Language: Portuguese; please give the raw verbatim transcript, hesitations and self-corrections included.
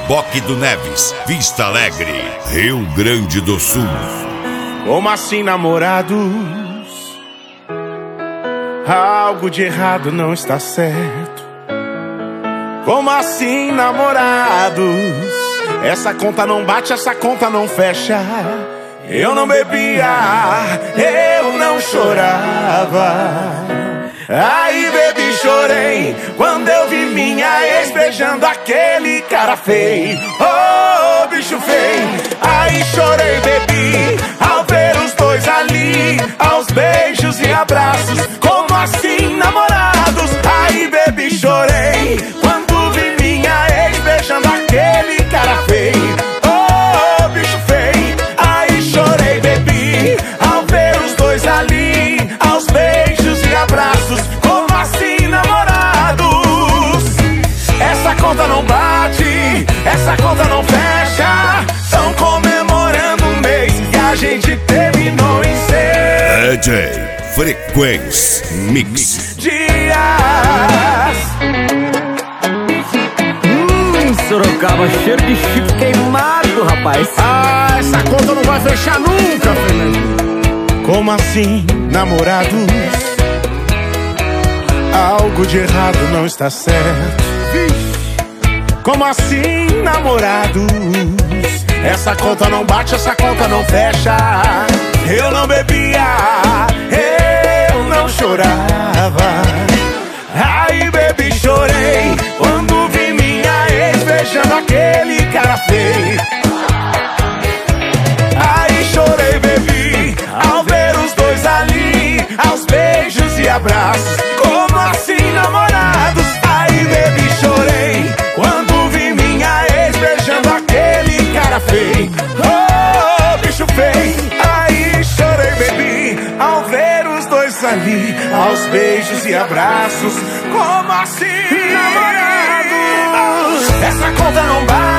Oiapoque do Neves, Vista Alegre, Rio Grande do Sul. Como assim, namorados? Algo de errado não está certo. Como assim, namorados? Essa conta não bate, essa conta não fecha. Eu não bebia, eu não chorava. Aí bebi, chorei quando eu vi minha ex beijando aquele cara feio. Oh, bicho feio. Aí chorei, bebi, ao ver os dois ali, aos beijos e abraços. Como assim, namorados? Aí bebi, chorei quando vi minha ex beijando aquele cara feio. Oh, bicho feio. Aí chorei, bebi, ao ver os dois ali, aos beijos e abraços. Como assim, namorados? Essa conta não bate, essa conta não fecha. Estão comemorando um mês que a gente terminou em ser D J Frequência Mix dias. Hum, Sorocaba, cheiro de chifre queimado, rapaz. Ah, essa conta não vai fechar nunca, Fernando. Como assim, namorados? Algo de errado não está certo. Como assim, namorados? Essa conta não bate, essa conta não fecha. Eu não bebia, eu não chorava. Aí bebi, chorei quando vi minha ex beijando aquele cara feio. Aí chorei, bebi, ao ver os dois ali, aos beijos e abraços. Como assim, namorados? Aí bebi, chorei quando vi minha ex beijando aquele cara feio. Oh, bicho feio. Aí chorei, bebi, ao ver os dois ali, aos beijos e abraços. Como assim, namorados? Essa conta não bate,